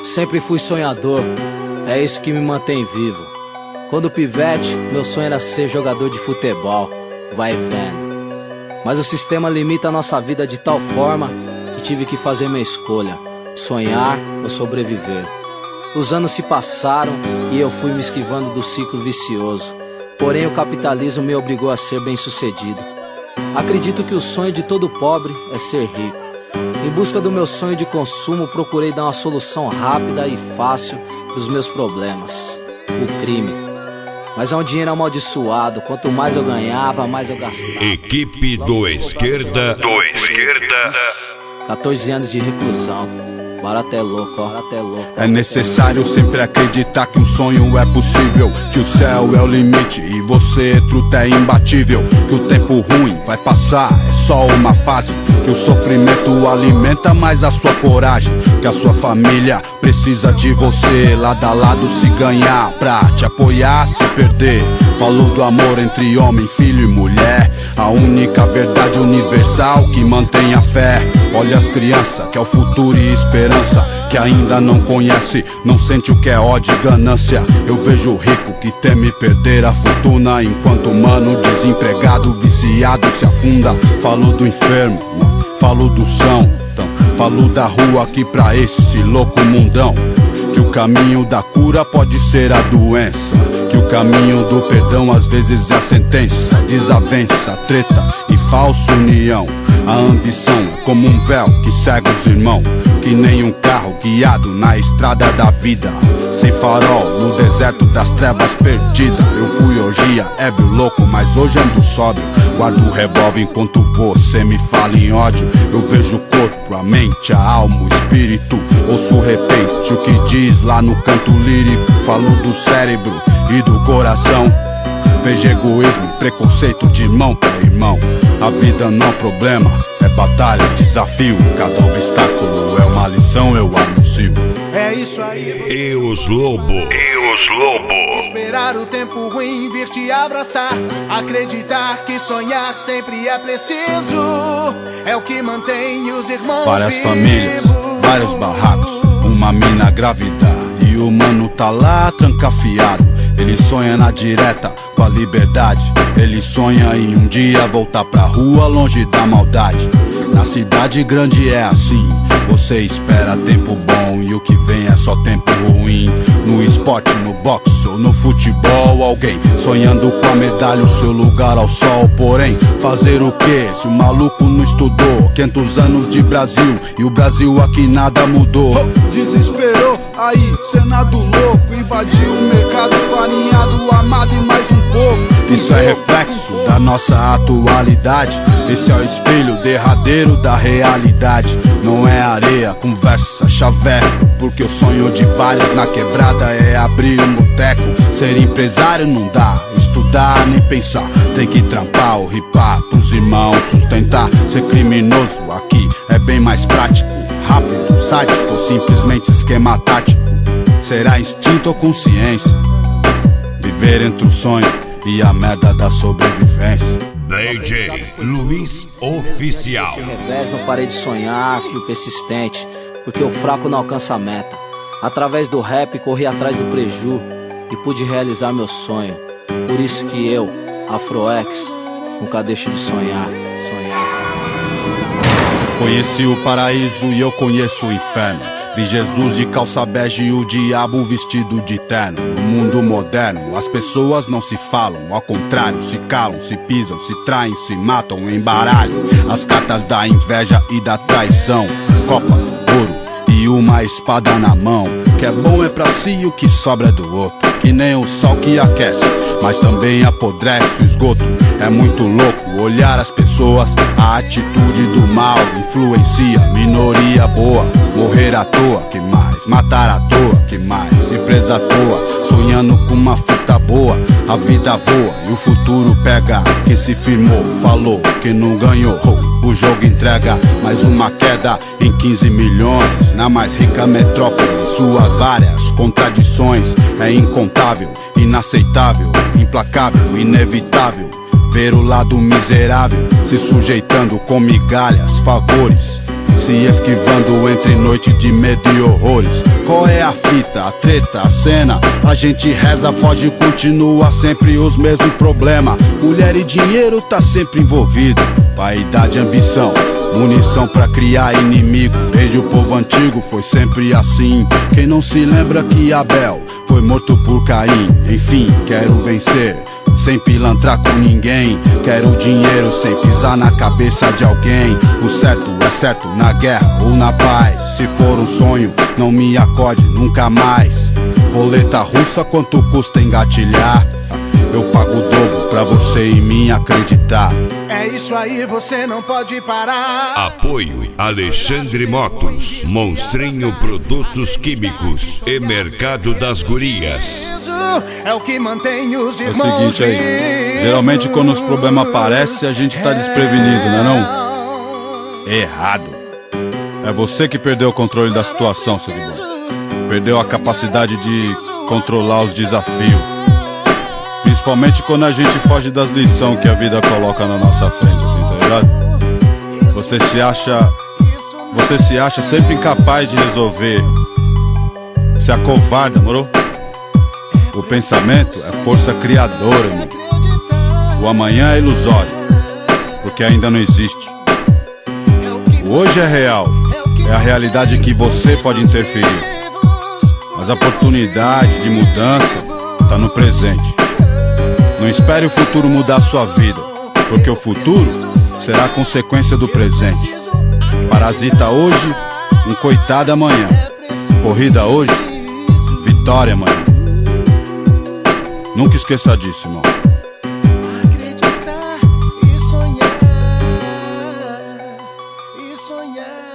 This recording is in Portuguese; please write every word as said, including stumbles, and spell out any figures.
Sempre fui sonhador, é isso que me mantém vivo. Quando pivete, meu sonho era ser jogador de futebol, vai vendo. Mas o sistema limita a nossa vida de tal forma que tive que fazer minha escolha: sonhar ou sobreviver. Os anos se passaram e eu fui me esquivando do ciclo vicioso. Porém o capitalismo me obrigou a ser bem sucedido. Acredito que o sonho de todo pobre é ser rico. Em busca do meu sonho de consumo, procurei dar uma solução rápida e fácil dos meus problemas: o crime. Mas é um dinheiro amaldiçoado, quanto mais eu ganhava, mais eu gastava. Equipe do Esquerda. Do Esquerda. quatorze anos de reclusão. Barato é louco, ó, barato é louco. É necessário sempre acreditar que um sonho é possível, que o céu é o limite e você, truta, é imbatível. Que o tempo ruim vai passar, é só uma fase. Que o sofrimento alimenta mais a sua coragem. Que a sua família precisa de você, lado a lado se ganhar, pra te apoiar, se perder. Falou do amor entre homem, filho e mulher, a única verdade universal que mantém a fé. Olha as crianças, que é o futuro e esperança, que ainda não conhece, não sente o que é ódio e ganância. Eu vejo o rico que teme perder a fortuna, enquanto o mano desempregado, viciado se afunda. Falou do enfermo, falou do são, falou da rua aqui pra esse louco mundão. Que o caminho da cura pode ser a doença, que o caminho do perdão às vezes é a sentença. Desavença, treta e falsa união. A ambição é como um véu que cega os irmãos, que nem um carro guiado na estrada da vida, sem farol no deserto das trevas perdida. Eu fui orgia, ébrio, louco, mas hoje ando sóbrio. Guardo o revólver enquanto você me fala em ódio. Eu vejo o corpo, a mente, a alma, o espírito. Ouço de repente o que diz lá no canto lírico. Falo do cérebro e do coração. Vejo egoísmo, preconceito de irmão pra irmão. A vida não é problema, é batalha, desafio. Cada obstáculo é uma lição, eu anuncio. É isso aí. E os Lobo. E os Lobo. Esperar o tempo ruim vir te abraçar. Acreditar que sonhar sempre é preciso. É o que mantém os irmãos Várias vivos. famílias, vários barracos, uma mina grávida e o mano tá lá trancafiado. Ele sonha na direta com a liberdade. Ele sonha em um dia voltar pra rua longe da maldade. Na cidade grande é assim, você espera tempo bom e o que vem é só tempo ruim. No esporte, no boxe ou no futebol, alguém sonhando com a medalha, o seu lugar ao sol. Porém, fazer o que se o maluco não estudou? quinhentos anos de Brasil e o Brasil aqui nada mudou. Desesperou, aí Senado louco, invadiu o mercado farinhado, amado e mais um pouco. Isso é reflexo da nossa atualidade. Esse é o espelho derradeiro da realidade. Não é areia, conversa, chaveco, porque o sonho de vários na quebrada é abrir um boteco. Ser empresário não dá, estudar nem pensar. Tem que trampar ou ripar pros irmãos sustentar. Ser criminoso aqui é bem mais prático, rápido, sádico ou simplesmente esquema tático. Será instinto ou consciência? Viver entre o sonho e a merda da sobrevivência. D J Luiz Oficial. Esse revés, não parei de sonhar, fio persistente, porque o fraco não alcança a meta. Através do rap corri atrás do preju e pude realizar meu sonho. Por isso que eu, Afroex, nunca deixo de sonhar, sonhar. Conheci o paraíso e eu conheço o inferno. Vi Jesus de calça bege e o diabo vestido de terno. No mundo moderno, as pessoas não se falam, ao contrário, se calam, se pisam, se traem, se matam, embaralham as cartas da inveja e da traição. Copa, ouro e uma espada na mão. O que é bom é pra si, o que sobra é do outro. Que nem o sol que aquece, mas também apodrece o esgoto. É muito louco olhar as pessoas, a atitude do mal influencia. Minoria boa, morrer à toa, que mais? Matar à toa, que mais? Ir presa à toa, sonhando com uma fita boa. A vida voa e o futuro pega. Quem se firmou, falou que não ganhou. O jogo entrega mais uma queda em quinze milhões. Na mais rica metrópole, suas várias contradições. É incontável, inaceitável, implacável, inevitável ver o lado miserável se sujeitando com migalhas, favores se esquivando entre noite de medo e horrores. Qual é a fita, a treta, a cena? A gente reza, foge e continua sempre os mesmos problemas. Mulher e dinheiro tá sempre envolvido. Vaidade e ambição, munição pra criar inimigo. Desde o povo antigo foi sempre assim. Quem não se lembra que Abel foi morto por Caim? Enfim, quero vencer sem pilantrar com ninguém. Quero dinheiro sem pisar na cabeça de alguém. O certo é certo na guerra ou na paz. Se for um sonho, não me acorde nunca mais. Roleta russa, quanto custa engatilhar? Eu pago o dobro pra você em mim acreditar. É isso aí, você não pode parar. Apoio Alexandre Motos, Monstrinho Produtos Químicos e Mercado das Gurias. É o que mantém os É o irmãos seguinte aí, geralmente quando os problemas aparecem a gente tá desprevenido, não é não? Errado. É você que perdeu o controle da situação, seguidor. Perdeu a capacidade de controlar os desafios. Principalmente quando a gente foge das lições que a vida coloca na nossa frente, assim, tá ligado? Você se acha, você se acha sempre incapaz de resolver. Se acovarda, moro? O pensamento é força criadora, irmão. O amanhã é ilusório, porque ainda não existe. O hoje é real, é a realidade que você pode interferir. Mas a oportunidade de mudança tá no presente. Não espere o futuro mudar a sua vida, porque o futuro será a consequência do presente. Parasita hoje, um coitado amanhã. Corrida hoje, vitória amanhã. Nunca esqueça disso, irmão. Acreditar e sonhar, e sonhar.